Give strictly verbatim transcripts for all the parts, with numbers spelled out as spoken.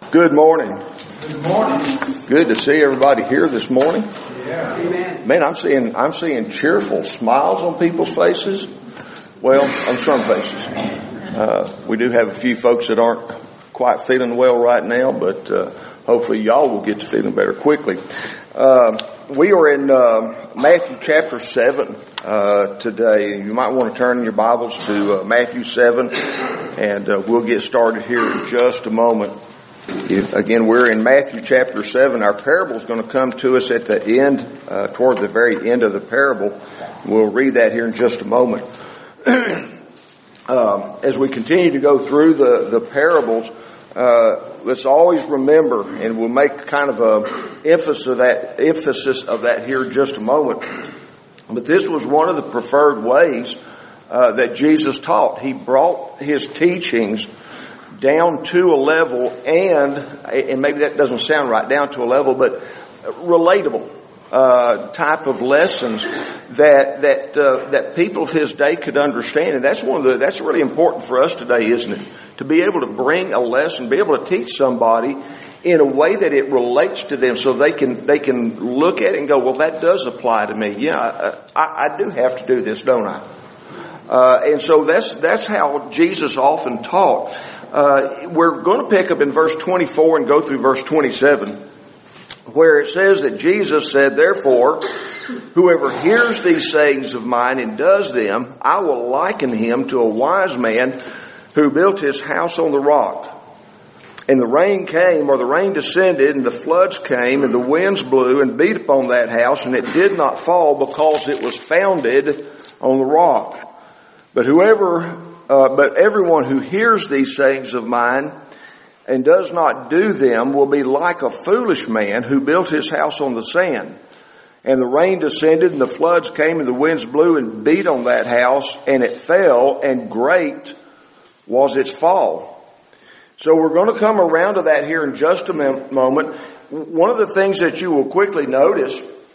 Good morning. Good morning. Good to see everybody here this morning. Yeah. Amen. Man, I'm seeing I'm seeing cheerful smiles on people's faces. Well, on some faces. Uh, we do have a few folks that aren't quite feeling well right now, but uh, hopefully y'all will get to feeling better quickly. Uh, we are in uh, Matthew chapter seven uh, today. You might want to turn your Bibles to uh, Matthew seven, and uh, we'll get started here in just a moment. If, again, we're in Matthew chapter seven. Our parable is going to come to us at the end, uh, toward the very end of the parable. We'll read that here in just a moment. um, as we continue to go through the, the parables, uh, let's always remember, and we'll make kind of a emphasis of that, emphasis of that here in just a moment. But this was one of the preferred ways uh, that Jesus taught. He brought his teachings down to a level, and and maybe that doesn't sound right, down to a level, but relatable uh type of lessons that that uh, that people of his day could understand. And that's one of the that's really important for us today, isn't it? To be able to bring a lesson, be able to teach somebody in a way that it relates to them, so they can they can look at it and go, well, that does apply to me. Yeah, I, I, I do have to do this, don't I? Uh, and so that's that's how Jesus often taught. Uh, we're going to pick up in verse twenty-four and go through verse twenty-seven, where it says that Jesus said, "Therefore, whoever hears these sayings of mine and does them, I will liken him to a wise man who built his house on the rock. And the rain came, or the rain descended, and the floods came, and the winds blew and beat upon that house, and it did not fall because it was founded on the rock. But whoever Uh, but everyone who hears these sayings of mine and does not do them will be like a foolish man who built his house on the sand. And the rain descended, and the floods came, and the winds blew and beat on that house, and it fell, and great was its fall." So we're going to come around to that here in just a moment. One of the things that you will quickly notice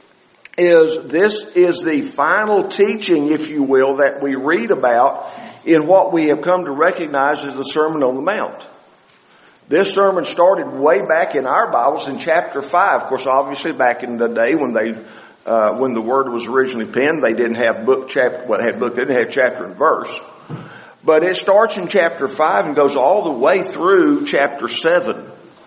is this is the final teaching, if you will, that we read about in what we have come to recognize as the Sermon on the Mount. This sermon started way back in our Bibles in chapter five. Of course, obviously back in the day when they, uh, when the Word was originally penned, they didn't have book, chapter, well, they had book, they didn't have chapter and verse. But it starts in chapter five and goes all the way through chapter seven.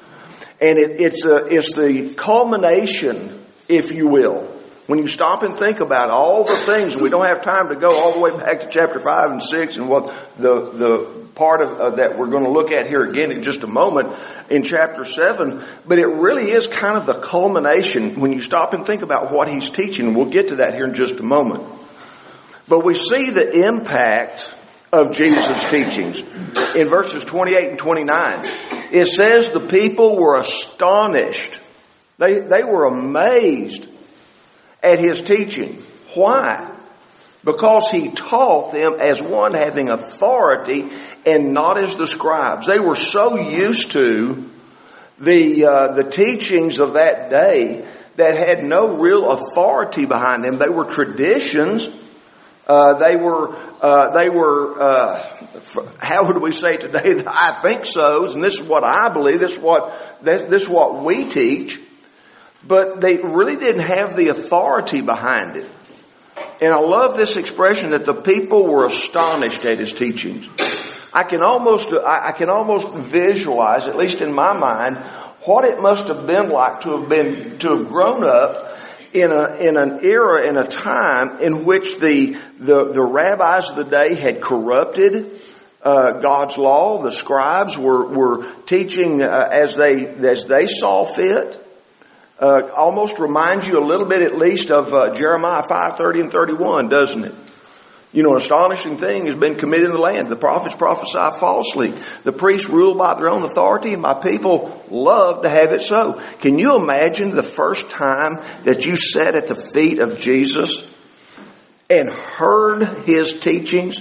And it, it's a, it's the culmination, if you will. When you stop and think about all the things, we don't have time to go all the way back to chapter five and six and what the, the part of uh, that we're going to look at here again in just a moment in chapter seven. But it really is kind of the culmination when you stop and think about what he's teaching. We'll get to that here in just a moment. But we see the impact of Jesus' teachings in verses twenty-eight and twenty-nine. It says the people were astonished. They, they were amazed at his teaching. Why? Because he taught them as one having authority and not as the scribes. They were so used to the uh, the teachings of that day that had no real authority behind them. They were traditions. Uh, they were uh, they were uh, how would we say today? The I think so's, and this is what I believe. This is what this, this is what we teach. But they really didn't have the authority behind it. And I love this expression that the people were astonished at his teachings. I can almost, I can almost visualize, at least in my mind, what it must have been like to have been, to have grown up in a, in an era, in a time in which the, the, the rabbis of the day had corrupted uh, God's law. The scribes were, were teaching uh, as they, as they saw fit. Uh, almost reminds you a little bit at least of uh, Jeremiah five thirty and thirty-one, doesn't it? You know, an astonishing thing has been committed in the land. The prophets prophesy falsely. The priests rule by their own authority, and my people love to have it so. Can you imagine the first time that you sat at the feet of Jesus and heard his teachings?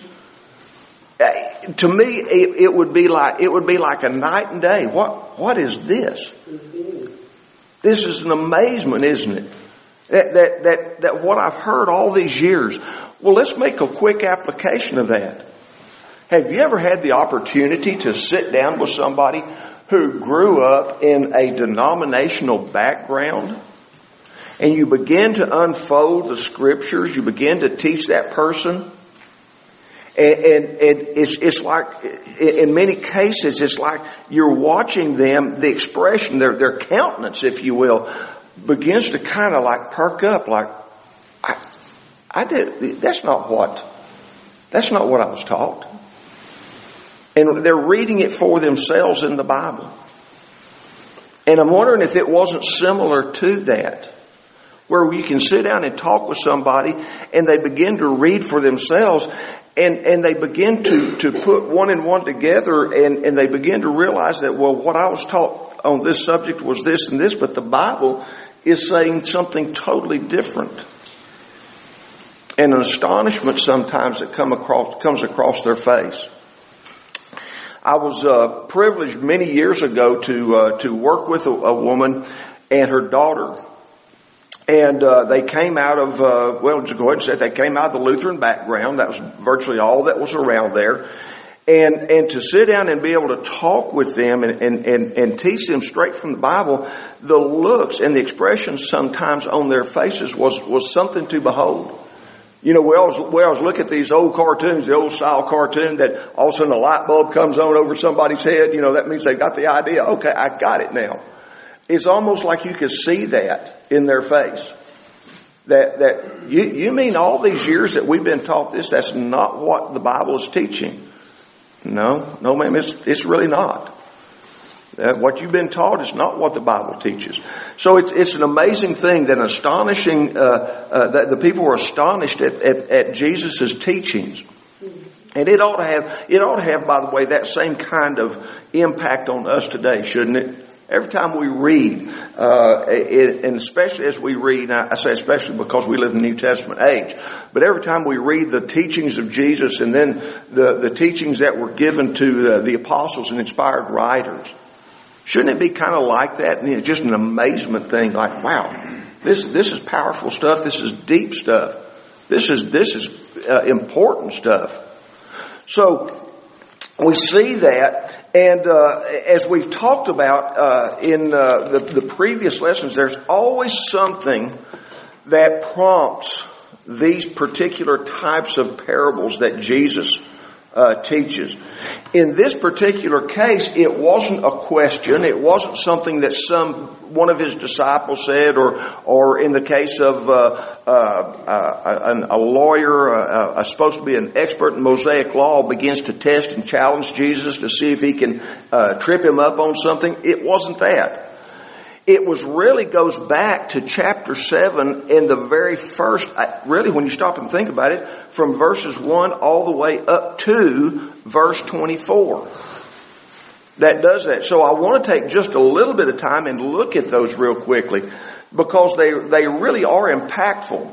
Uh, to me, it, it would be like it would be like a night and day. What what is this? This is an amazement, isn't it? That, that, that, that what I've heard all these years. Well, let's make a quick application of that. Have you ever had the opportunity to sit down with somebody who grew up in a denominational background, and you begin to unfold the scriptures, you begin to teach that person, and, and, and it's, it's like, in many cases, it's like you're watching them, the expression, their, their countenance, if you will, begins to kind of like perk up, like, I, I did, that's not what, that's not what I was taught. And they're reading it for themselves in the Bible. And I'm wondering if it wasn't similar to that, where you can sit down and talk with somebody and they begin to read for themselves, and, and they begin to, to put one and one together, and, and they begin to realize that, well, what I was taught on this subject was this and this, but the Bible is saying something totally different. And an astonishment sometimes that come across, comes across their face. I was uh, privileged many years ago to uh, to work with a, a woman and her daughter. And uh, they came out of, uh, well, just go ahead and say it, they came out of the Lutheran background. That was virtually all that was around there. And and to sit down and be able to talk with them and, and, and, and teach them straight from the Bible, the looks and the expressions sometimes on their faces was, was something to behold. You know, we always, we always look at these old cartoons, the old style cartoon that all of a sudden a light bulb comes on over somebody's head. You know, that means they got the idea. Okay, I got it now. It's almost like you could see that in their face. That, that you, you mean all these years that we've been taught this, that's not what the Bible is teaching. No, no ma'am, it's, it's really not. Uh, what you've been taught is not what the Bible teaches. So it's, it's an amazing thing that astonishing, uh, uh, that the people were astonished at, at, at Jesus' teachings. And it ought to have, it ought to have, by the way, that same kind of impact on us today, shouldn't it? Every time we read, uh, it, and especially as we read, I say especially because we live in the New Testament age, but every time we read the teachings of Jesus and then the, the teachings that were given to the, the apostles and inspired writers, shouldn't it be kind of like that? And it's just an amazement thing, like, wow, this, this is powerful stuff. This is deep stuff. This is, this is uh, important stuff. So we see that. And uh, as we've talked about uh, in uh, the, the previous lessons, there's always something that prompts these particular types of parables that Jesus uh, teaches. In this particular case, it wasn't a question. It wasn't something that some one of his disciples said, or or in the case of uh, uh, uh, a, a lawyer, uh, uh, supposed to be an expert in Mosaic law, begins to test and challenge Jesus to see if he can uh, trip him up on something. It wasn't that. It was really goes back to chapter seven in the very first, really when you stop and think about it, from verses one all the way up to verse twenty-four. That does that. So I want to take just a little bit of time and look at those real quickly because they, they really are impactful.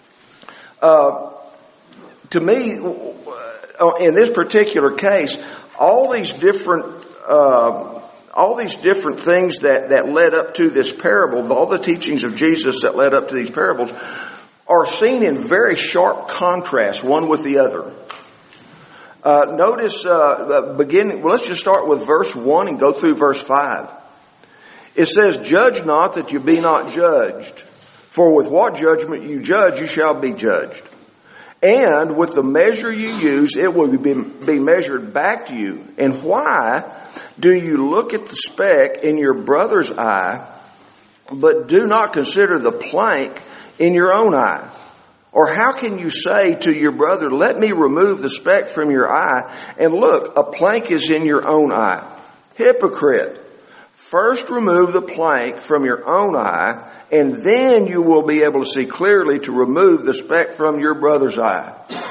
Uh, to me, in this particular case, all these different, uh, all these different things that, that led up to this parable, all the teachings of Jesus that led up to these parables, are seen in very sharp contrast, one with the other. Uh, notice, uh, beginning, well, let's just start with verse one and go through verse five. It says, "Judge not that you be not judged, for with what judgment you judge, you shall be judged. And with the measure you use, it will be, be measured back to you. And why do you look at the speck in your brother's eye, but do not consider the plank in your own eye? Or how can you say to your brother, let me remove the speck from your eye, and look, a plank is in your own eye? Hypocrite! First remove the plank from your own eye, and then you will be able to see clearly to remove the speck from your brother's eye."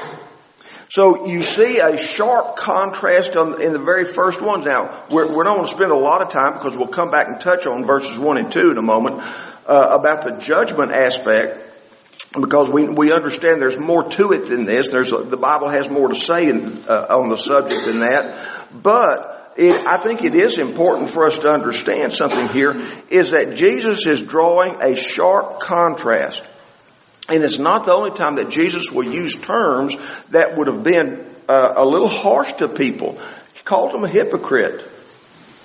So you see a sharp contrast on, in the very first ones. Now, we're, we're not going to spend a lot of time because we'll come back and touch on verses one and two in a moment uh, about the judgment aspect, because we we understand there's more to it than this. There's a, the Bible has more to say in, uh, on the subject than that. But it, I think it is important for us to understand something here, is that Jesus is drawing a sharp contrast. And it's not the only time that Jesus will use terms that would have been uh, a little harsh to people. He called them a hypocrite.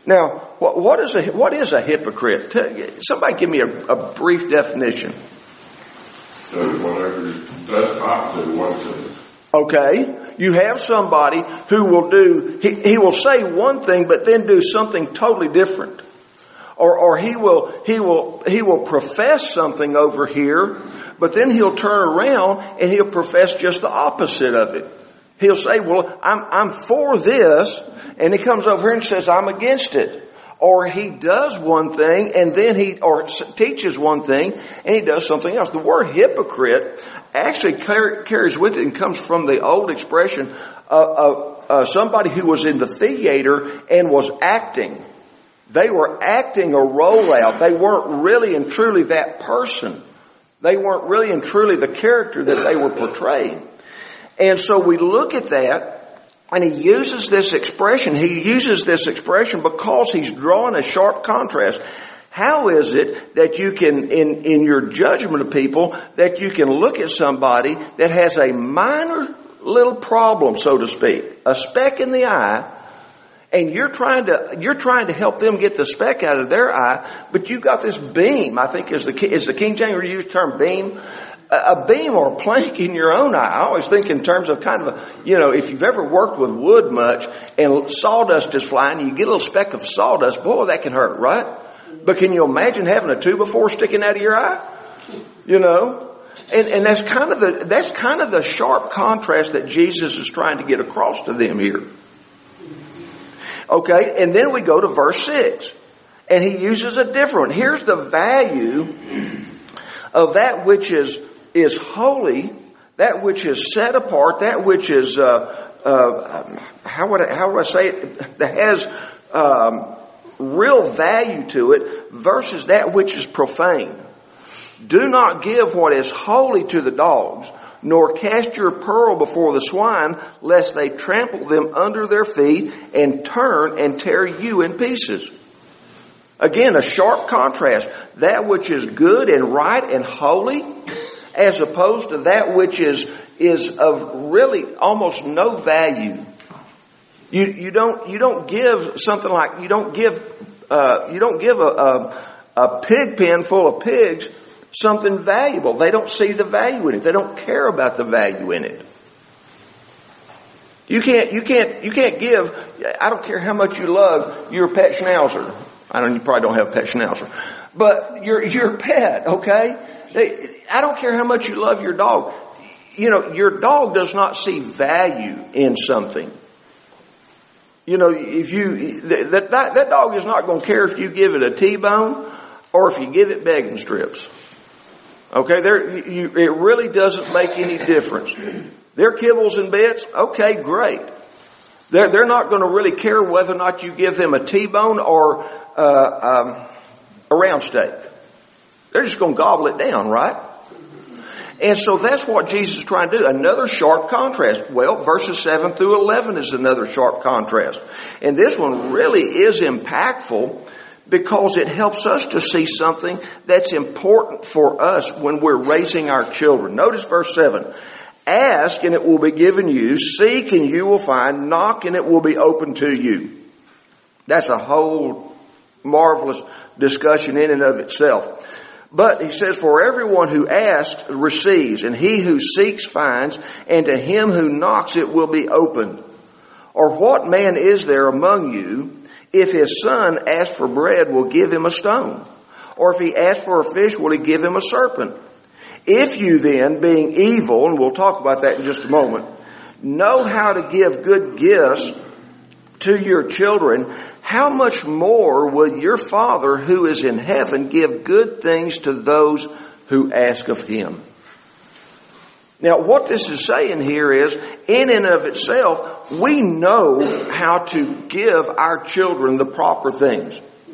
Now, what, what is a what is a hypocrite? Somebody give me a, a brief definition. Does whatever does opposite one thing. Okay, you have somebody who will do. He, he will say one thing, but then do something totally different. Or, or he will, he will, he will profess something over here, but then he'll turn around and he'll profess just the opposite of it. He'll say, well, I'm, I'm for this, and he comes over here and says, I'm against it. Or he does one thing and then he, or teaches one thing and he does something else. The word hypocrite actually car- carries with it and comes from the old expression of, of uh, somebody who was in the theater and was acting. They were acting a role out. They weren't really and truly that person. They weren't really and truly the character that they were portraying. And so we look at that, and he uses this expression. He uses this expression because he's drawing a sharp contrast. How is it that you can, in, in your judgment of people, that you can look at somebody that has a minor little problem, so to speak, a speck in the eye, and you're trying to, you're trying to help them get the speck out of their eye, but you've got this beam, I think is the, is the King James used term beam, a, a beam or a plank in your own eye. I always think in terms of kind of a, you know, if you've ever worked with wood much and sawdust is flying, you get a little speck of sawdust, boy, that can hurt, right? But can you imagine having a two by four sticking out of your eye? You know? And, and that's kind of the, that's kind of the sharp contrast that Jesus is trying to get across to them here. Okay, and then we go to verse six. And he uses a different one. Here's the value of that which is, is holy, that which is set apart, that which is, uh, uh, how would I, how would I say it, that has, um, real value to it versus that which is profane. Do not give what is holy to the dogs, nor cast your pearl before the swine, lest they trample them under their feet and turn and tear you in pieces. Again, a sharp contrast. That which is good and right and holy, as opposed to that which is, is of really almost no value. You, you don't, you don't give something like, you don't give, uh, you don't give a, a, a pig pen full of pigs something valuable. They don't see the value in it. They don't care about the value in it. You can't, you can't, you can't give, I don't care how much you love your pet schnauzer. I don't, you probably don't have a pet schnauzer, but your, your pet, okay? They, I don't care how much you love your dog. You know, your dog does not see value in something. You know, if you, that, that, that dog is not going to care if you give it a T-bone or if you give it begging strips. Okay, there, you, it really doesn't make any difference. They're kibbles and bits. Okay, great. They're, they're not going to really care whether or not you give them a T-bone or, uh, um, a round steak. They're just going to gobble it down, right? And so that's what Jesus is trying to do. Another sharp contrast. Well, verses seven through eleven is another sharp contrast. And this one really is impactful because it helps us to see something that's important for us when we're raising our children. Notice verse seven. Ask and it will be given you. Seek and you will find. Knock and it will be open to you. That's a whole marvelous discussion in and of itself. But he says, for everyone who asks receives, and he who seeks finds, and to him who knocks it will be opened. Or what man is there among you, if his son asks for bread, will give him a stone? Or if he asks for a fish, will he give him a serpent? If you then, being evil, and we'll talk about that in just a moment, know how to give good gifts to your children, how much more will your Father who is in heaven give good things to those who ask of him? Now, what this is saying here is, in and of itself, we know how to give our children the proper things.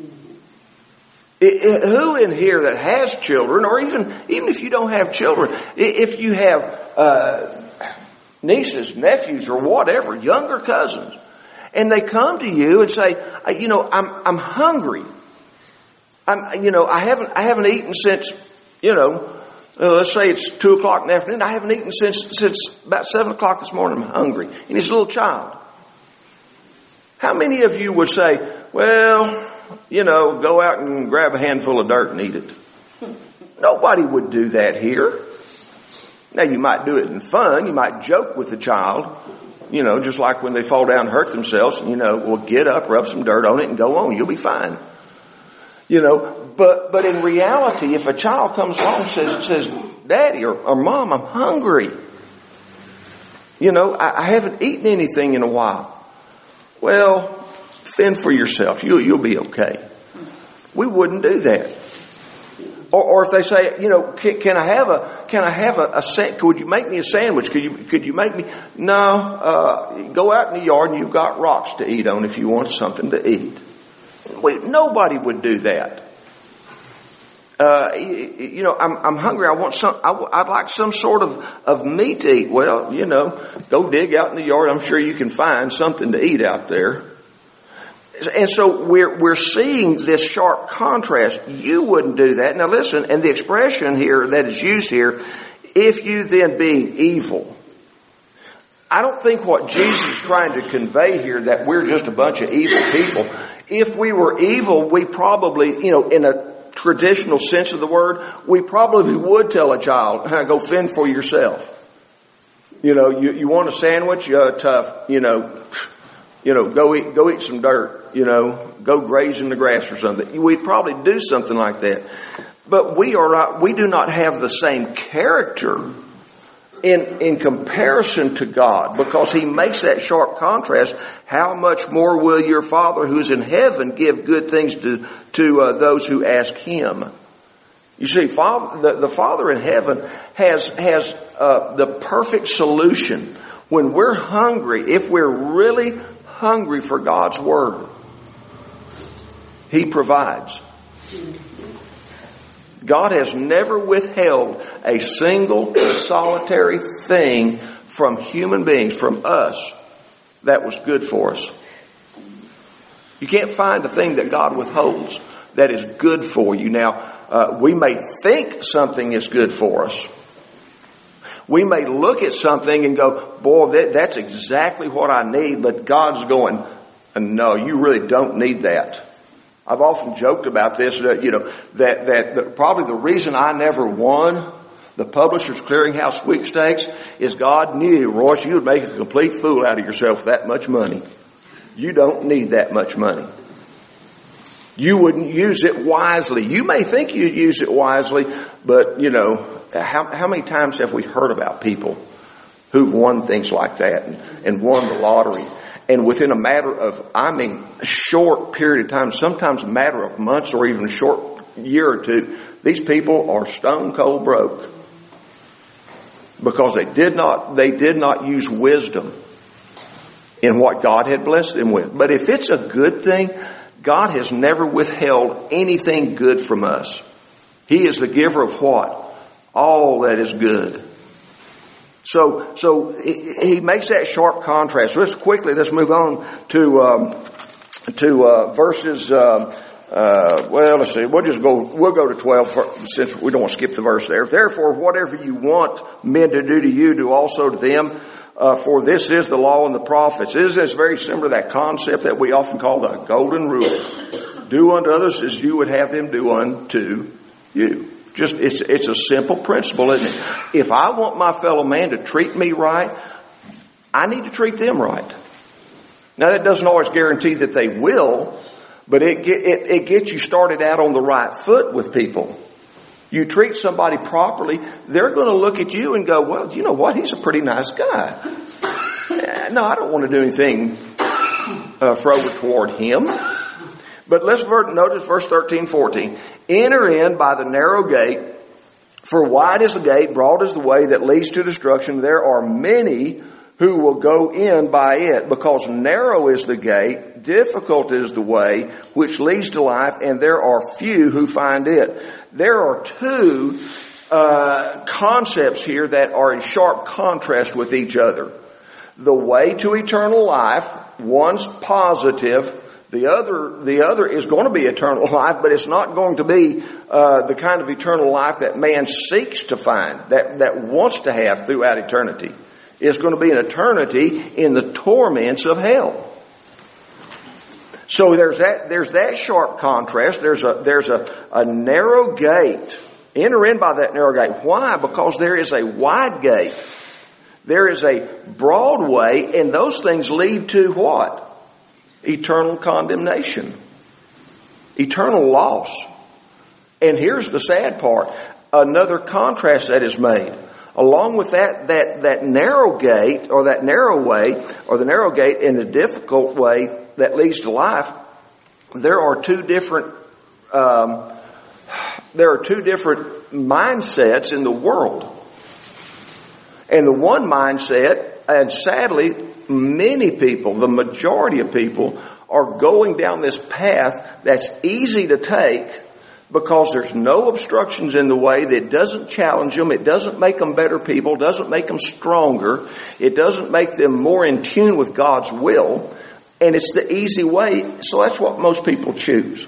It, it, who in here that has children, or even, even if you don't have children, if you have uh, nieces, nephews, or whatever, younger cousins, and they come to you and say, you know, I'm, I'm hungry. I'm, you know, I haven't, I haven't eaten since, you know, uh, let's say it's two o'clock in the afternoon. I haven't eaten since, since about seven o'clock this morning. I'm hungry. And he's a little child. How many of you would say, well, you know, go out and grab a handful of dirt and eat it. Nobody would do that here. Now, you might do it in fun. You might joke with the child, you know, just like when they fall down and hurt themselves. You know, well, get up, rub some dirt on it, and go on. You'll be fine. You know, but but in reality, if a child comes along and says, says Daddy or, or Mom, I'm hungry. You know, I, I haven't eaten anything in a while. Well, fend for yourself. You, you'll be okay. We wouldn't do that. Or, or if they say, you know, can, can I have a, can I have a, a, could you make me a sandwich? Could you, could you make me? No, uh, go out in the yard and you've got rocks to eat on if you want something to eat. We, nobody would do that. Uh, you, you know, I'm, I'm hungry. I want some, I, I'd like some sort of, of meat to eat. Well, you know, go dig out in the yard. I'm sure you can find something to eat out there. And so we're, we're seeing this sharp contrast. You wouldn't do that. Now listen, and the expression here that is used here, if you then being evil. I don't think what Jesus is trying to convey here that we're just a bunch of evil people. If we were evil, we probably, you know, in a traditional sense of the word, we probably would tell a child, go fend for yourself. You know, you, you want a sandwich? Uh, tough, you know. You know, go eat, go eat some dirt, you know, go graze in the grass or something. We'd probably do something like that. But we are not, we do not have the same character in, in comparison to God, because He makes that sharp contrast. How much more will your Father who's in heaven give good things to, to uh, those who ask Him? You see, Father, the, the Father in heaven has, has, uh, the perfect solution. When we're hungry, if we're really hungry for God's Word, He provides. God has never withheld a single solitary thing from human beings, from us, that was good for us. You can't find a thing that God withholds that is good for you. Now, uh, we may think something is good for us. We may look at something and go, boy, that, that's exactly what I need. But God's going, no, you really don't need that. I've often joked about this, that, you know, that, that the, probably the reason I never won the Publishers Clearinghouse sweepstakes is God knew, Royce, you would make a complete fool out of yourself with that much money. You don't need that much money. You wouldn't use it wisely. You may think you'd use it wisely, but, you know, how, how many times have we heard about people who've won things like that and, and won the lottery? And within a matter of, I mean, a short period of time, sometimes a matter of months or even a short year or two, these people are stone cold broke. Because they did not, they did not use wisdom in what God had blessed them with. But if it's a good thing, God has never withheld anything good from us. He is the giver of what? All that is good. So, so he makes that sharp contrast. Let's quickly, let's move on to, um, to, uh, verses, uh, uh, well, let's see, we'll just go, we'll go to twelve for, since we don't want to skip the verse there. Therefore, whatever you want men to do to you, do also to them. Uh, for this is the law and the prophets. Isn't this very similar to that concept that we often call the golden rule? Do unto others as you would have them do unto you. Just, it's, it's a simple principle, isn't it? If I want my fellow man to treat me right, I need to treat them right. Now that doesn't always guarantee that they will, but it, it, it gets you started out on the right foot with people. You treat somebody properly, they're going to look at you and go, well, you know what? He's a pretty nice guy. No, I don't want to do anything uh, further toward him. But let's notice verse thirteen, fourteen. Enter in by the narrow gate, for wide is the gate, broad is the way that leads to destruction. There are many who will go in by it, because narrow is the gate, difficult is the way which leads to life, and there are few who find it. There are two uh, concepts here that are in sharp contrast with each other. The way to eternal life, one's positive. The other, the other is going to be eternal life, but it's not going to be uh, the kind of eternal life that man seeks to find, that, that wants to have throughout eternity. It's going to be an eternity in the torments of hell. So there's that, there's that sharp contrast. There's a, there's a, a narrow gate. Enter in by that narrow gate. Why? Because there is a wide gate. There is a broad way, and those things lead to what? Eternal condemnation. Eternal loss. And here's the sad part. Another contrast that is made. Along with that, that, that narrow gate, or that narrow way, or the narrow gate and the difficult way that leads to life, there are two different, um, there are two different mindsets in the world. And the one mindset, and sadly, many people, the majority of people, are going down this path that's easy to take because there's no obstructions in the way, that doesn't challenge them, it doesn't make them better people, doesn't make them stronger, it doesn't make them more in tune with God's will, and it's the easy way, so that's what most people choose.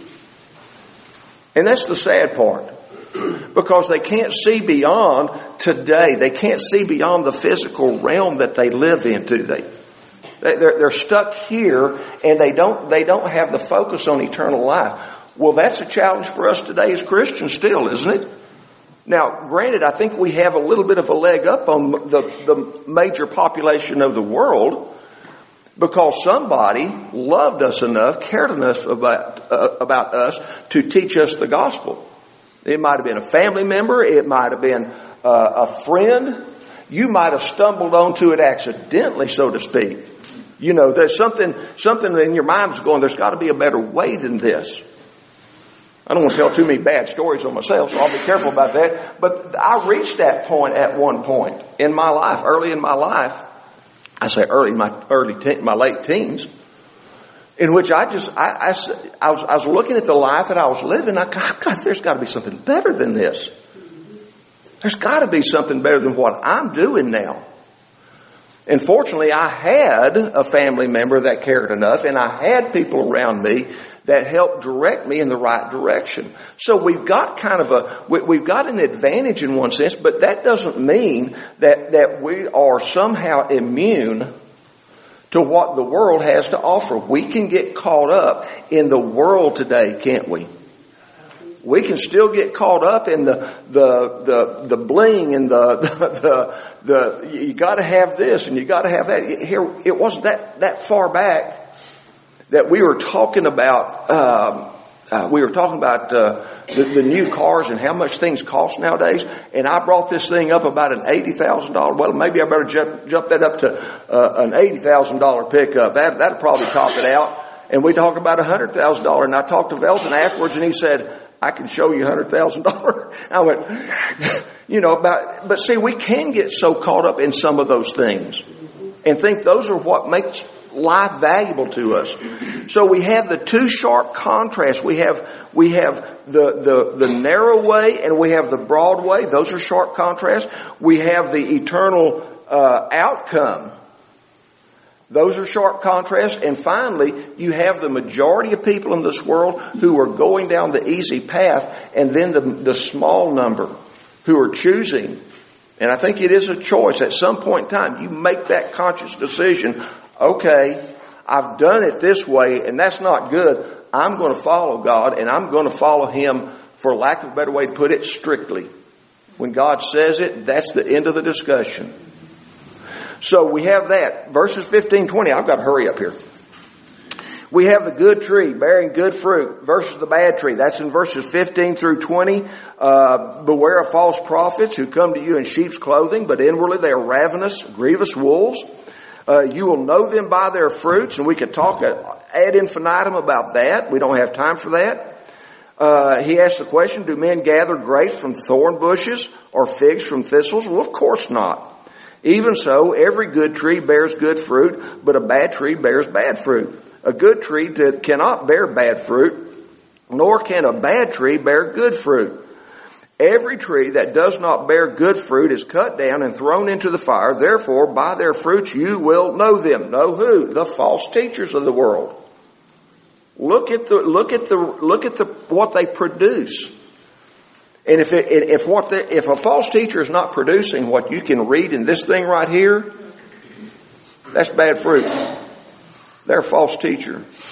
And that's the sad part. Because they can't see beyond today. They can't see beyond the physical realm that they live in today. They're, they're stuck here, and they don't, they don't have the focus on eternal life. Well, that's a challenge for us today as Christians still, isn't it? Now, granted, I think we have a little bit of a leg up on the, the major population of the world, because somebody loved us enough, cared enough about, uh, about us to teach us the gospel. It might have been a family member. It might have been uh, a friend. You might have stumbled onto it accidentally, so to speak. You know, there's something, something in your mind is going, there's got to be a better way than this. I don't want to tell too many bad stories on myself, so I'll be careful about that. But I reached that point at one point in my life, early in my life. I say early in my early, te- my late teens. In which I just, I, I, I, was, I was looking at the life that I was living. I thought, God, there's got to be something better than this. There's got to be something better than what I'm doing now. And fortunately, I had a family member that cared enough, and I had people around me that helped direct me in the right direction. So we've got kind of a, we, we've got an advantage in one sense, but that doesn't mean that, that we are somehow immune to what the world has to offer. We can get caught up in the world today, can't we? We can still get caught up in the the the, the bling and the the, the, the you got to have this and you got to have that. Here, it wasn't that that far back that we were talking about. Um, Uh, we were talking about uh, the, the new cars and how much things cost nowadays, and I brought this thing up about an eighty thousand dollars. Well, maybe I better jump, jump that up to uh, an eighty thousand dollars pickup. That that'll probably top it out. And we talk about a hundred thousand dollars. And I talked to Velton afterwards, and he said, "I can show you a hundred thousand dollars." I went, you know, about. But see, we can get so caught up in some of those things, and think those are what makes life valuable to us. So we have the two sharp contrasts. We have we have the, the, the narrow way and we have the broad way. Those are sharp contrasts. We have the eternal uh, outcome. Those are sharp contrasts. And finally, you have the majority of people in this world who are going down the easy path, and then the, the small number who are choosing. And I think it is a choice. At some point in time, you make that conscious decision. Okay, I've done it this way, and that's not good. I'm going to follow God, and I'm going to follow Him, for lack of a better way to put it, strictly. When God says it, that's the end of the discussion. So we have that. Verses fifteen, twenty. I've got to hurry up here. We have the good tree bearing good fruit versus the bad tree. That's in verses fifteen through twenty. Uh, beware of false prophets who come to you in sheep's clothing, but inwardly they are ravenous, grievous wolves. Uh, you will know them by their fruits, and we could talk ad infinitum about that. We don't have time for that. Uh, he asked the question, do men gather grapes from thorn bushes or figs from thistles? Well, of course not. Even so, every good tree bears good fruit, but a bad tree bears bad fruit. A good tree cannot bear bad fruit, nor can a bad tree bear good fruit. Every tree that does not bear good fruit is cut down and thrown into the fire. Therefore, by their fruits you will know them. Know who? The false teachers of the world. Look at the look at the look at the what they produce. And if it, if what the, if a false teacher is not producing what you can read in this thing right here, that's bad fruit. They're a false teacher.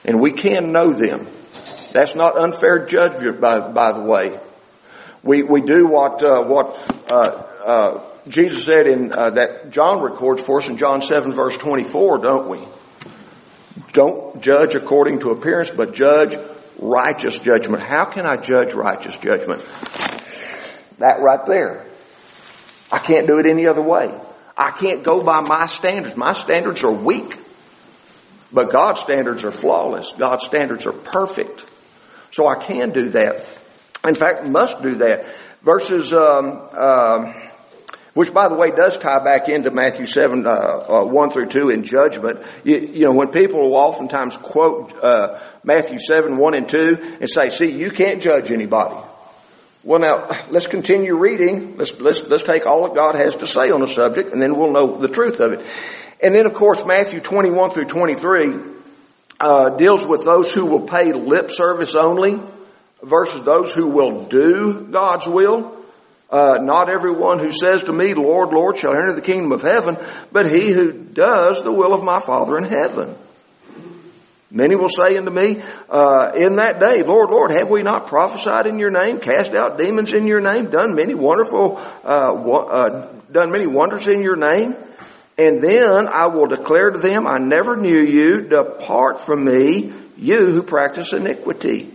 And we can know them. That's not unfair judgment, by, by the way. We, we do what, uh, what, uh, uh, Jesus said in, uh, that John records for us in John seven verse twenty-four, don't we? Don't judge according to appearance, but judge righteous judgment. How can I judge righteous judgment? That right there. I can't do it any other way. I can't go by my standards. My standards are weak. But God's standards are flawless. God's standards are perfect. So I can do that. In fact, must do that. Verses, um, um, which by the way does tie back into Matthew seven, uh, uh, one through two in judgment. You, you know, when people will oftentimes quote, uh, Matthew seven, one and two and say, see, you can't judge anybody. Well, now, let's continue reading. Let's, let's, let's take all that God has to say on the subject, and then we'll know the truth of it. And then, of course, Matthew twenty-one through twenty-three, uh, deals with those who will pay lip service only versus those who will do God's will. Uh, not everyone who says to me, Lord, Lord, shall enter the kingdom of heaven, but he who does the will of my Father in heaven. Many will say unto me, uh, in that day, Lord, Lord, have we not prophesied in your name, cast out demons in your name, done many wonderful, uh, uh, done many wonders in your name? And then I will declare to them, I never knew you, depart from me, you who practice iniquity.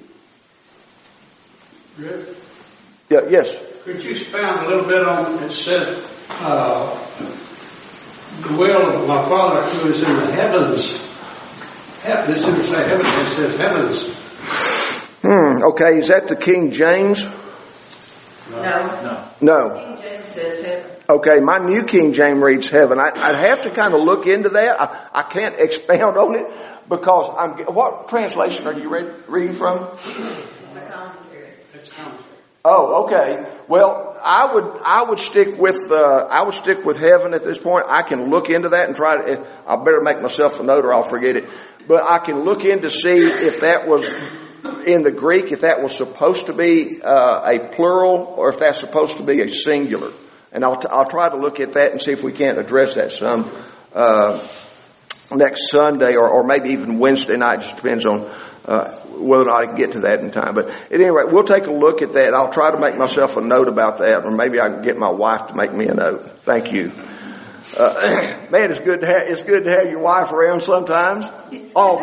Rick, Yeah, yes. could you expound a little bit on, it said, uh, the will of my Father who is in the heavens. Heaven, it doesn't say heaven, it says heavens. Hmm, okay, is that the King James? No. No. No. King James says heaven. Okay, my New King James reads heaven. I, I'd have to kind of look into that. I, I can't expound on it because I'm. What translation are you read, reading from? It's a commentary. It's commentary. Oh, okay. Well, I would I would stick with uh, I would stick with heaven at this point. I can look into that and try to. I better make myself a note or I'll forget it. But I can look in to see if that was in the Greek, if that was supposed to be uh, a plural or if that's supposed to be a singular. And I'll, t- I'll try to look at that and see if we can't address that some, uh, next Sunday or, or maybe even Wednesday night. Just depends on, uh, whether or not I can get to that in time. But at any rate, we'll take a look at that. I'll try to make myself a note about that, or maybe I can get my wife to make me a note. Thank you. Uh, man, it's good to have, it's good to have your wife around sometimes. All the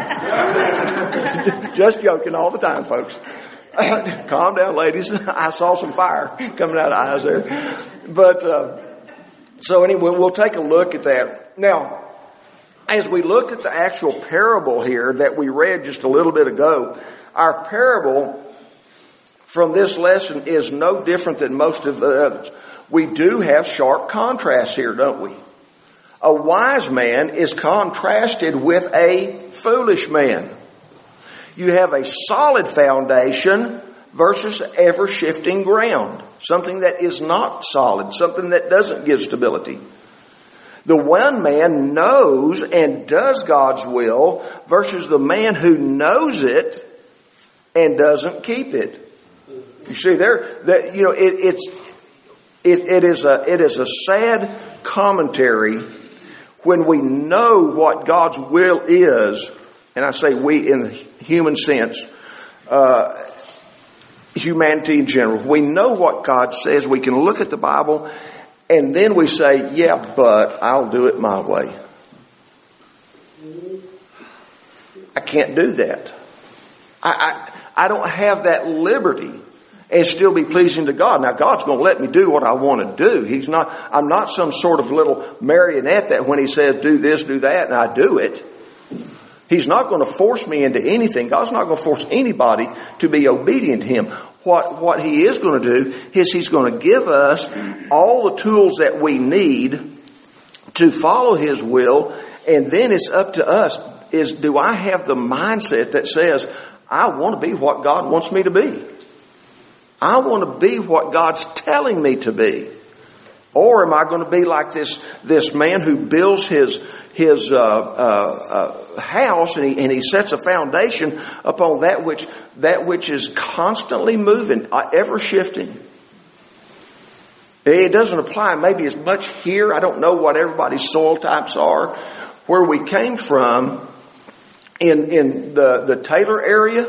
time. Just joking all the time, folks. Calm down, ladies. I saw some fire coming out of eyes there. But, uh, so anyway, we'll take a look at that. Now, as we look at the actual parable here that we read just a little bit ago, our parable from this lesson is no different than most of the others. We do have sharp contrasts here, don't we? A wise man is contrasted with a foolish man. You have a solid foundation versus ever-shifting ground. Something that is not solid. Something that doesn't give stability. The one man knows and does God's will versus the man who knows it and doesn't keep it. You see there, that, you know, it, it's, it, it is a, it is a sad commentary when we know what God's will is. And I say we in the human sense, uh, humanity in general. We know what God says. We can look at the Bible and then we say, yeah, but I'll do it my way. I can't do that. I, I, I don't have that liberty and still be pleasing to God. Now, God's going to let me do what I want to do. He's not, I'm not some sort of little marionette that when He says do this, do that, and I do it. He's not going to force me into anything. God's not going to force anybody to be obedient to Him. What, what He is going to do is He's going to give us all the tools that we need to follow His will, and then it's up to us. Is, do I have the mindset that says, I want to be what God wants me to be? I want to be what God's telling me to be. Or am I going to be like this, this man who builds his, his, uh, uh, uh, house and he, and he sets a foundation upon that which, that which is constantly moving, uh, ever shifting. It doesn't apply maybe as much here. I don't know what everybody's soil types are. Where we came from in, in the, the Taylor area,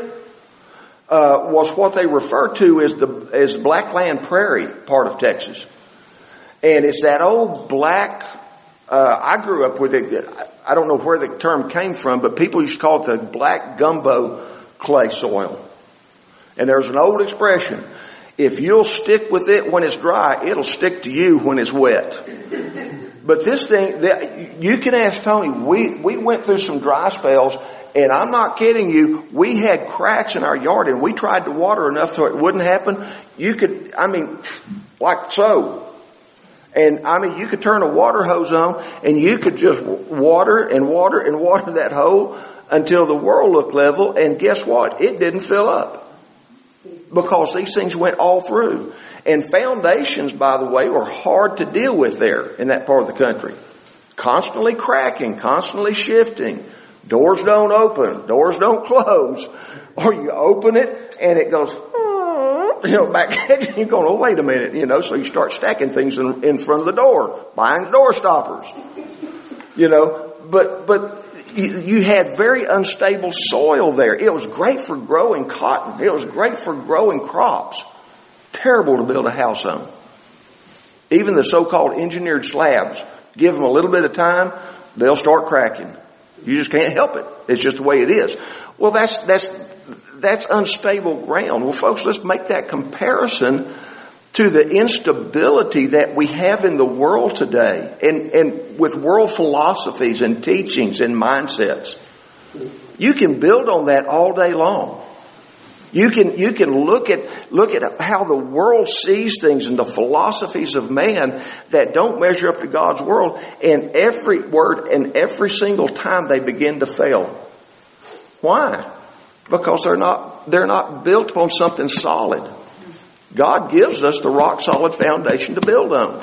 uh, was what they refer to as the, as Blackland Prairie part of Texas. And it's that old black, uh, I grew up with it. I don't know where the term came from, but people used to call it the black gumbo clay soil. And there's an old expression. If you'll stick with it when it's dry, it'll stick to you when it's wet. But this thing, you can ask Tony, we, we went through some dry spells, and I'm not kidding you, we had cracks in our yard, and we tried to water enough so it wouldn't happen. You could, I mean, like so. And I mean, you could turn a water hose on, and you could just water and water and water that hole until the world looked level, and guess what? It didn't fill up. Because these things went all through. And foundations, by the way, were hard to deal with there in that part of the country. Constantly cracking, constantly shifting. Doors don't open, doors don't close. Or you open it and it goes, you know, back at you. You're going, oh, wait a minute, you know. So you start stacking things in, in front of the door, buying door stoppers. You know, but, but, you had very unstable soil there. It was great for growing cotton. It was great for growing crops. Terrible to build a house on. Even the so-called engineered slabs, give them a little bit of time, they'll start cracking. You just can't help it. It's just the way it is. Well, that's, that's, that's unstable ground. Well, folks, let's make that comparison to the instability that we have in the world today, and, and with world philosophies and teachings and mindsets. You can build on that all day long. You can, you can look at, look at how the world sees things and the philosophies of man that don't measure up to God's world, and every word and every single time they begin to fail. Why? Because they're not, they're not built upon something solid. God gives us the rock solid foundation to build on.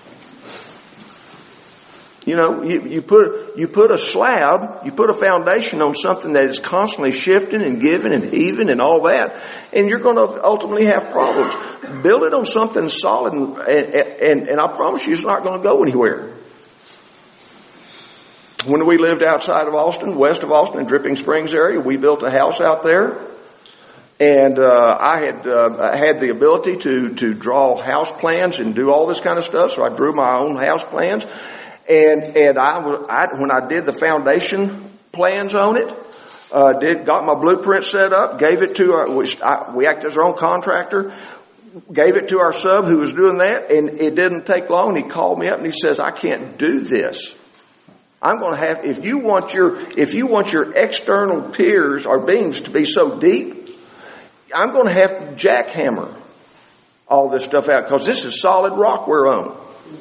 You know, you, you put, you put a slab, you put a foundation on something that is constantly shifting and giving and heaving and all that, and you're going to ultimately have problems. Build it on something solid, and, and, and I promise you it's not going to go anywhere. When we lived outside of Austin, west of Austin, in Dripping Springs area, we built a house out there. And uh I had uh, had the ability to to draw house plans and do all this kind of stuff, so I drew my own house plans. And and I, I when I did the foundation plans on it, uh did got my blueprint set up, gave it to our, which I, we act as our own contractor, gave it to our sub who was doing that, and it didn't take long. He called me up and he says, "I can't do this. I'm going to have if you want your if you want your external piers or beams to be so deep, I'm going to have to jackhammer all this stuff out because this is solid rock we're on."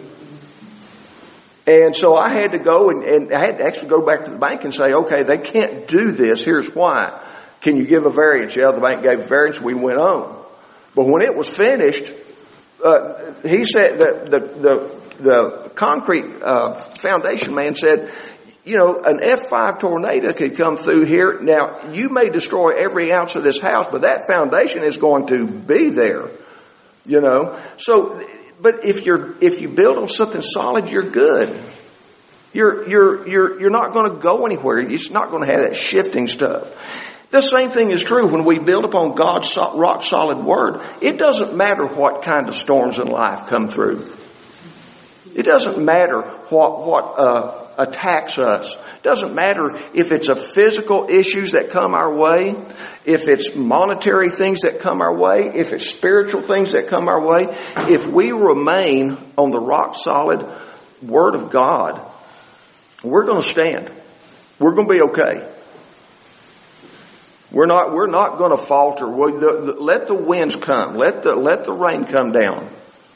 And so I had to go and, and I had to actually go back to the bank and say, okay, they can't do this. Here's why. Can you give a variance? Yeah, the bank gave a variance. We went on. But when it was finished, uh, he said that the, the, the concrete uh, foundation man said, you know, an F five tornado could come through here. Now, you may destroy every ounce of this house, but that foundation is going to be there, you know. So, but if you're, if you build on something solid, you're good. You're, you're, you're, you're not going to go anywhere. It's not going to have that shifting stuff. The same thing is true when we build upon God's rock solid word. It doesn't matter what kind of storms in life come through. It doesn't matter what, what, uh, attacks us. It doesn't matter if it's a physical issues that come our way, if it's monetary things that come our way, if it's spiritual things that come our way. If we remain on the rock solid word of God, we're going to stand. We're going to be okay. We're not, we're not going to falter. We, the, the, let the winds come. Let the, let the rain come down.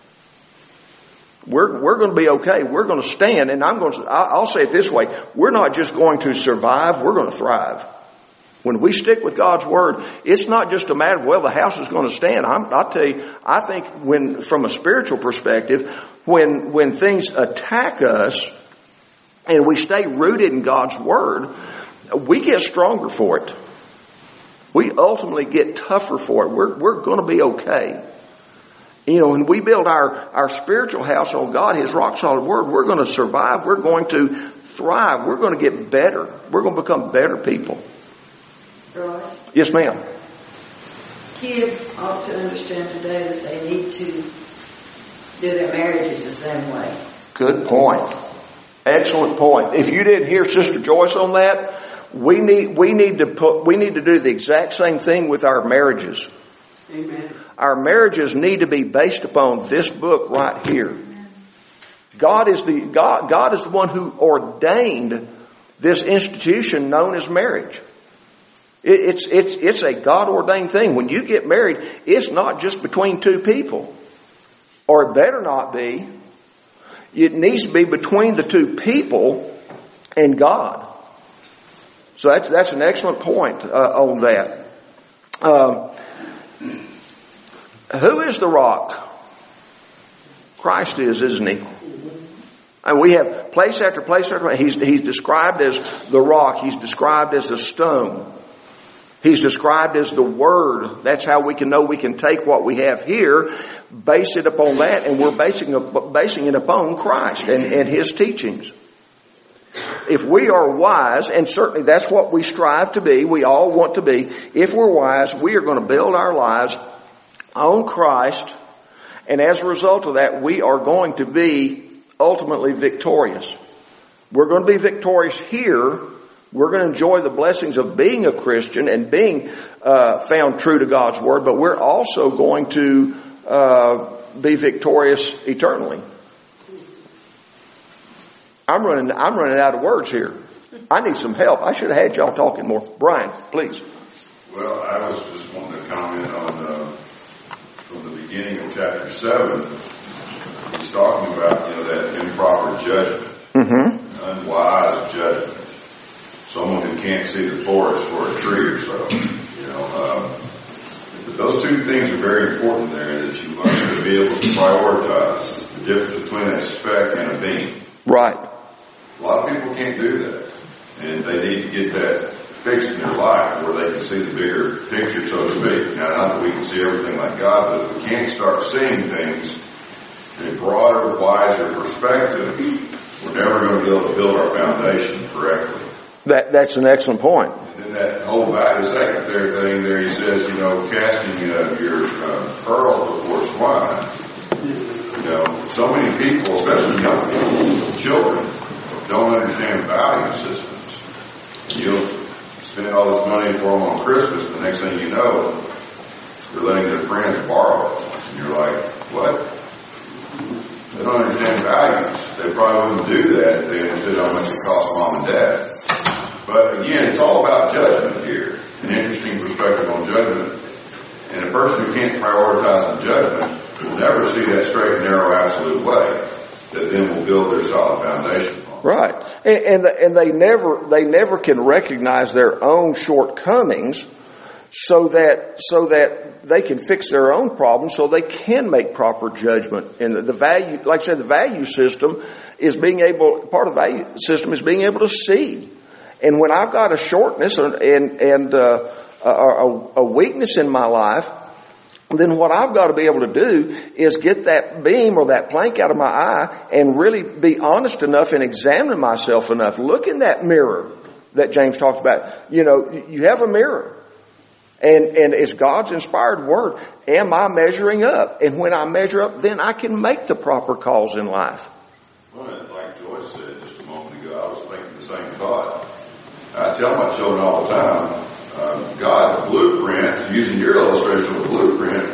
We're, we're going to be okay. We're going to stand. And I'm going to, I'll say it this way. We're not just going to survive. We're going to thrive. When we stick with God's word, it's not just a matter of, well, the house is going to stand. I'm, I'll tell you, I think when, from a spiritual perspective, when, when things attack us and we stay rooted in God's word, we get stronger for it. We ultimately get tougher for it. We're, we're going to be okay. You know, when we build our, our spiritual house on God, His rock solid word, we're going to survive. We're going to thrive. We're going to get better. We're going to become better people. Royce, Yes, ma'am. kids ought to understand today that they need to do their marriages the same way. Good point. Excellent point. If you didn't hear Sister Joyce on that, we need we need to put we need to do the exact same thing with our marriages. Amen. Our marriages need to be based upon this book right here. God is the God God is the one who ordained this institution known as marriage. It, it's it's it's a God ordained thing. When you get married, it's not just between two people, or it better not be. It needs to be between the two people and God. So that's that's an excellent point uh, on that. Um, who is the rock? Christ is, isn't he? And we have place after place after place. He's he's described as the rock. He's described as a stone. He's described as the Word. That's how we can know we can take what we have here, base it upon that, and we're basing basing it upon Christ and, and His teachings. If we are wise, and certainly that's what we strive to be, we all want to be, if we're wise, we are going to build our lives on Christ, and as a result of that, we are going to be ultimately victorious. We're going to be victorious here. We're going to enjoy the blessings of being a Christian and being uh, found true to God's Word, but we're also going to uh, be victorious eternally. I'm running, I'm running out of words here. I need some help. I should have had y'all talking more. Brian, please. Well, I was just wanting to comment on, uh, from the beginning of chapter seven, he's talking about, you know, that improper judgment, Mm-hmm. unwise judgment. Someone who can't see the forest for a tree or so, you know. Um, but those two things are very important there, that you learn to be able to prioritize the difference between a speck and a beam. Right. A lot of people can't do that, and they need to get that fixed in their life where they can see the bigger picture, so to speak. Now, not that we can see everything like God, but if we can't start seeing things in a broader, wiser perspective, we're never going to be able to build our foundation correctly. That that's an excellent point. And then that whole back, the second there thing there, he says, you know, casting uh, your uh, pearls before swine. You know, so many people, especially young people, children, don't understand value systems. You'll spend all this money for them on Christmas, the next thing you know, they're letting their friends borrow it. And you're like, what? They don't understand values. They probably wouldn't do that if they understood how much it costs mom and dad. But again, it's all about judgment here. An interesting perspective on judgment. And a person who can't prioritize on judgment will never see that straight and narrow absolute way that then will build their solid foundation on. Right. And, and, the, and they never, they never can recognize their own shortcomings so that, so that they can fix their own problems so they can make proper judgment. And the, the value, like I said, the value system is being able, part of the value system is being able to see. And when I've got a shortness and, and, and uh, a, a weakness in my life, then what I've got to be able to do is get that beam or that plank out of my eye and really be honest enough and examine myself enough. Look in that mirror that James talks about. You know, you have a mirror. And, and it's God's inspired word. Am I measuring up? And when I measure up, then I can make the proper calls in life. Well, like Joyce said just a moment ago, I was thinking the same thought. I tell my children all the time, uh, God, the blueprint, using your illustration of the blueprint,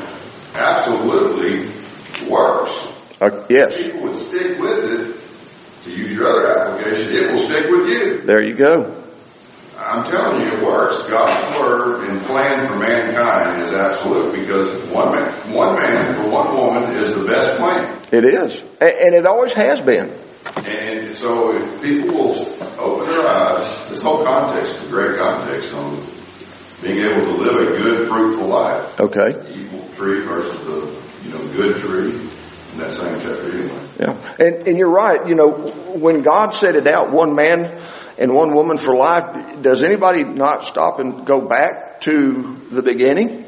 absolutely works. Uh, yes. If people would stick with it, to use your other application, it will stick with you. There you go. I'm telling you, it works. God's word and plan for mankind is absolute because one man, one man for one woman is the best plan. It is. And it always has been. And so if people will open their eyes, this whole context is a great context on being able to live a good, fruitful life. Okay. The evil tree versus the, you know, good tree in that same chapter anyway. Yeah. And, and you're right. You know, when God set it out, one man and one woman for life, does anybody not stop and go back to the beginning?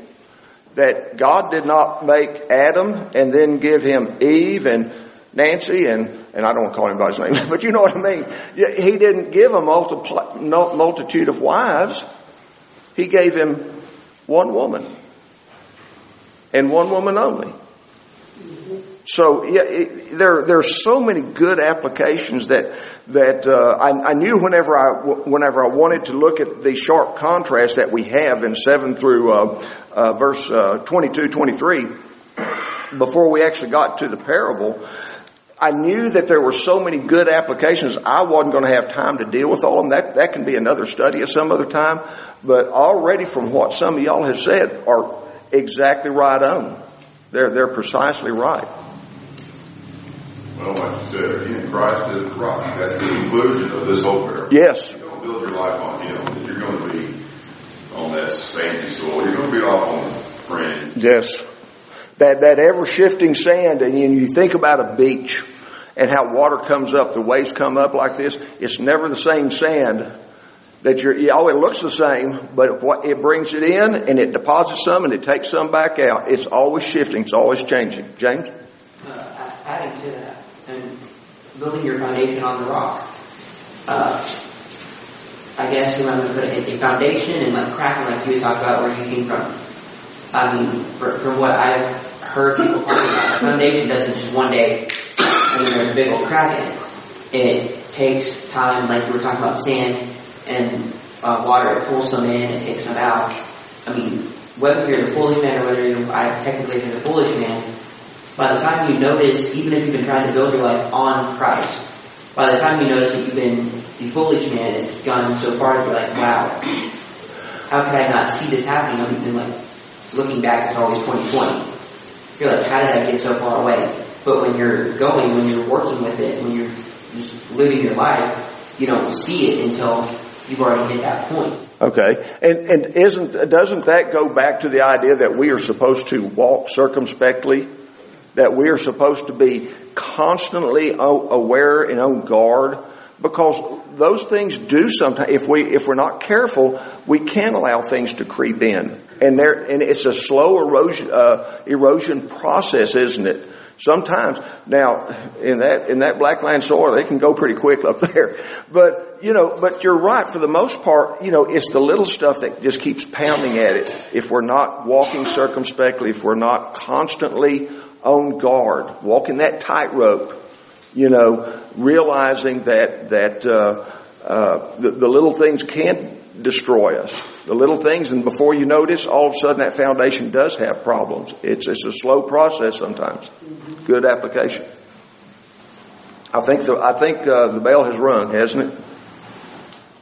That God did not make Adam and then give him Eve and Nancy and, and I don't want to call anybody's name, but you know what I mean. He didn't give a multipli- multitude of wives. He gave him one woman. And one woman only. So yeah, it, there there's so many good applications that that uh, I, I knew whenever I whenever I wanted to look at the sharp contrast that we have in seven through uh, uh, verse uh, twenty-two, twenty-three, before we actually got to the parable, I knew that there were so many good applications. I wasn't going to have time to deal with all of them. That that can be another study at some other time. But already from what some of y'all have said are exactly right on. They're they're precisely right. Well, like you said, again, Christ is the rock. That's the conclusion of this whole parable. Yes. You don't build your life on Him, then you're going to be on that sandy soil. You're going to be off on fringe. Yes. That that ever shifting sand, and you think about a beach and how water comes up, the waves come up like this. It's never the same sand that you're. Oh, it looks the same, but what it brings it in and it deposits some and it takes some back out. It's always shifting. It's always changing. James. Uh, adding to that and building your foundation on the rock. Uh, I guess you want to put it a foundation and like cracking, like you talked about where you came from. I mean, for, from what I've heard people talk about, a foundation doesn't just one day and then there's a big old crack in it. It takes time, like you were talking about sand and uh, water. It pulls some in, it takes some out. I mean, whether you're the foolish man or whether you're, I technically if you're the foolish man, by the time you notice, even if you've been trying to build your life on Christ, by the time you notice that you've been the foolish man, it's gone so far that you're like, wow, how could I not see this happening? I mean, like, looking back, it's always twenty twenty. You're like, how did I get so far away? But when you're going, when you're working with it, when you're just living your life, you don't see it until you've already hit that point. Okay, and and isn't doesn't that go back to the idea that we are supposed to walk circumspectly? That we are supposed to be constantly aware and on guard, because those things do sometimes. If we if we're not careful, we can allow things to creep in, and there and it's a slow erosion uh, erosion process, isn't it? Sometimes now in that in that blackland soil, they can go pretty quick up there. But you know, but you're right for the most part. You know, it's the little stuff that just keeps pounding at it. If we're not walking circumspectly, if we're not constantly on guard, walking that tightrope, you know, realizing that that uh, uh, the, the little things can destroy us. The little things, and before you notice, all of a sudden that foundation does have problems. It's it's a slow process sometimes. Good application. I think the I think uh, the bell has rung, hasn't it?